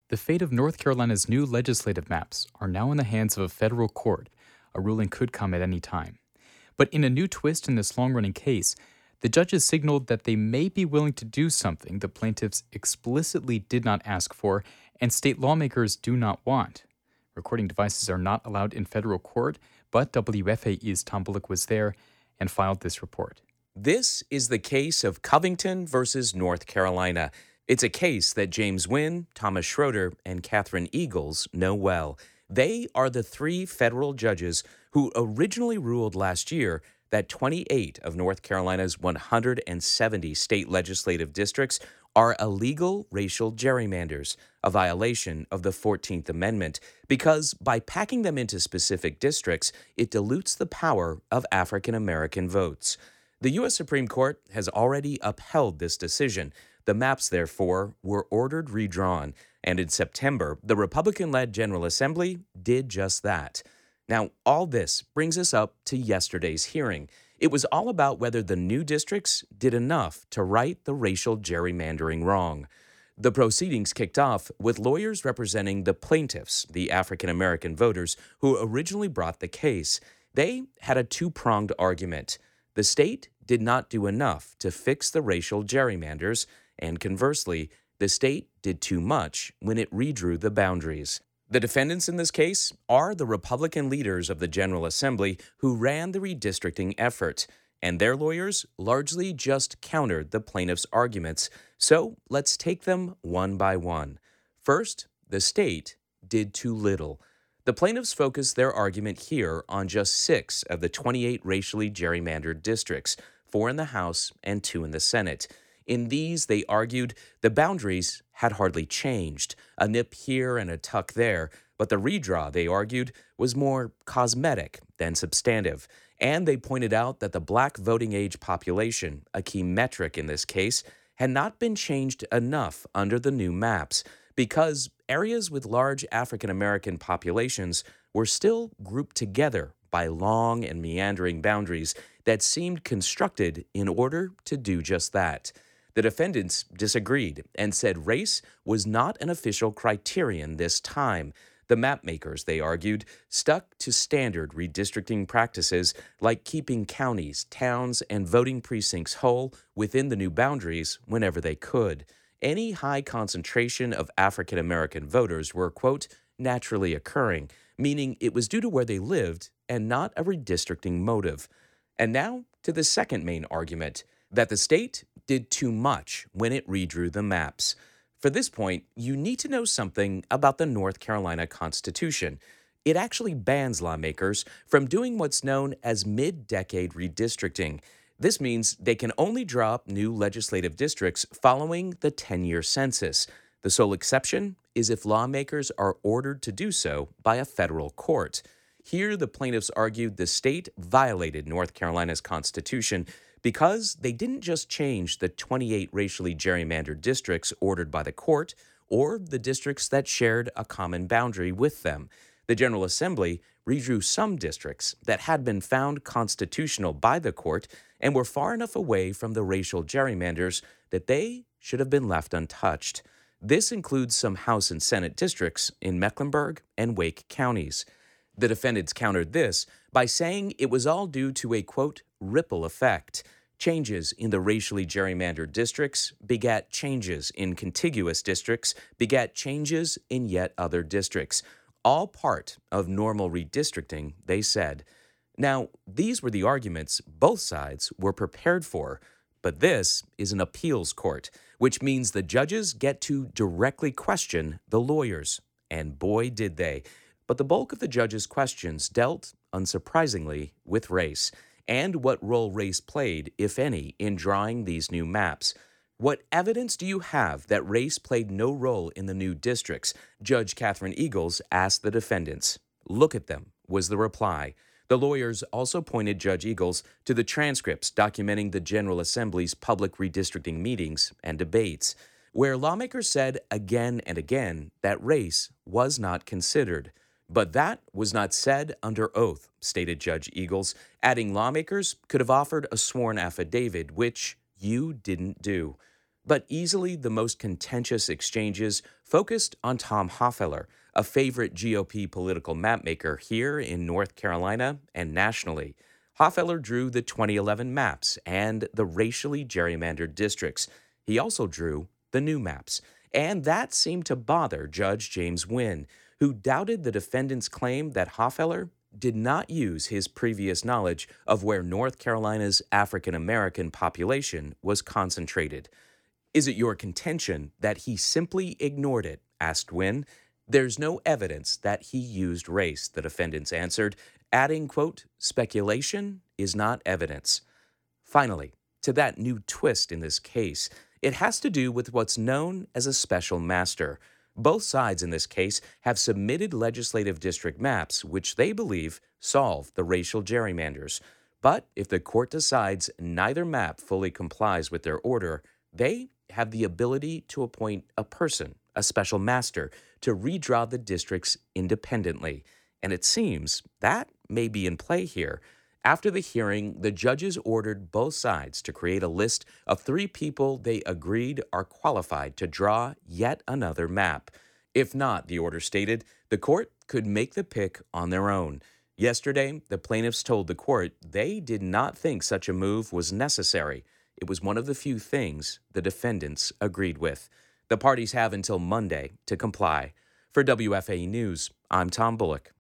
The fate of North Carolina's new legislative maps are now in the hands of a federal court. A ruling could come at any time. But in a new twist in this long running case, the judges signaled that they may be willing to do something the plaintiffs explicitly did not ask for and state lawmakers do not want. Recording devices are not allowed in federal court, but WFAE's Tom Bullock was there and filed this report. This is the case of Covington versus North Carolina. It's a case that James Wynn, Thomas Schroeder, and Catherine Eagles know well. They are the three federal judges who originally ruled last year that 28 of North Carolina's 170 state legislative districts are illegal racial gerrymanders, a violation of the 14th Amendment, because by packing them into specific districts, it dilutes the power of African American votes. The U.S. Supreme Court has already upheld this decision. The maps, therefore, were ordered redrawn, and in September, the Republican-led General Assembly did just that. Now, all this brings us up to yesterday's hearing. It was all about whether the new districts did enough to right the racial gerrymandering wrong. The proceedings kicked off with lawyers representing the plaintiffs, the African-American voters who originally brought the case. They had a two-pronged argument. The state did not do enough to fix the racial gerrymanders, and conversely, the state did too much when it redrew the boundaries. The defendants in this case are the Republican leaders of the General Assembly who ran the redistricting effort, and their lawyers largely just countered the plaintiffs' arguments. So let's take them one by one. First, the state did too little. The plaintiffs focused their argument here on just 6 of the 28 racially gerrymandered districts, 4 in the House and 2 in the Senate. In these, they argued the boundaries had hardly changed, a nip here and a tuck there, but the redraw, they argued, was more cosmetic than substantive. And they pointed out that the black voting age population, a key metric in this case, had not been changed enough under the new maps, because areas with large African American populations were still grouped together by long and meandering boundaries that seemed constructed in order to do just that. The defendants disagreed and said race was not an official criterion this time. The mapmakers, they argued, stuck to standard redistricting practices like keeping counties, towns, and voting precincts whole within the new boundaries whenever they could. Any high concentration of African American voters were, quote, naturally occurring, meaning it was due to where they lived and not a redistricting motive. And now to the second main argument, that the state did too much when it redrew the maps. For this point, you need to know something about the North Carolina Constitution. It actually bans lawmakers from doing what's known as mid-decade redistricting. This means they can only draw up new legislative districts following the 10-year census. The sole exception is if lawmakers are ordered to do so by a federal court. Here, the plaintiffs argued the state violated North Carolina's Constitution because they didn't just change the 28 racially gerrymandered districts ordered by the court or the districts that shared a common boundary with them. The General Assembly redrew some districts that had been found constitutional by the court and were far enough away from the racial gerrymanders that they should have been left untouched. This includes some House and Senate districts in Mecklenburg and Wake counties. The defendants countered this by saying it was all due to a, quote, ripple effect. Changes in the racially gerrymandered districts begat changes in contiguous districts, begat changes in yet other districts. All part of normal redistricting, they said. Now, these were the arguments both sides were prepared for, but this is an appeals court, which means the judges get to directly question the lawyers. And boy, did they. But the bulk of the judges' questions dealt, unsurprisingly, with race, and what role race played, if any, in drawing these new maps. What evidence do you have that race played no role in the new districts? Judge Catherine Eagles asked the defendants. Look at them, was the reply. The lawyers also pointed Judge Eagles to the transcripts documenting the General Assembly's public redistricting meetings and debates, where lawmakers said again and again that race was not considered. But that was not said under oath, stated Judge Eagles, adding lawmakers could have offered a sworn affidavit, which you didn't do. But easily the most contentious exchanges focused on Tom Hoffeller, a favorite GOP political mapmaker here in North Carolina and nationally. Hoffeller drew the 2011 maps and the racially gerrymandered districts. He also drew the new maps. And that seemed to bother Judge James Wynn, who doubted the defendant's claim that Hoffeller did not use his previous knowledge of where North Carolina's African American population was concentrated. "Is it your contention that he simply ignored it?" asked Wynn. "There's no evidence that he used race," the defendants answered, adding, quote, "speculation is not evidence." Finally, to that new twist in this case, it has to do with what's known as a special master. Both sides in this case have submitted legislative district maps which they believe solve the racial gerrymanders. But if the court decides neither map fully complies with their order, they have the ability to appoint a person, a special master, to redraw the districts independently. And it seems that may be in play here. After the hearing, the judges ordered both sides to create a list of 3 people they agreed are qualified to draw yet another map. If not, the order stated, the court could make the pick on their own. Yesterday, the plaintiffs told the court they did not think such a move was necessary. It was one of the few things the defendants agreed with. The parties have until Monday to comply. For WFAE News, I'm Tom Bullock.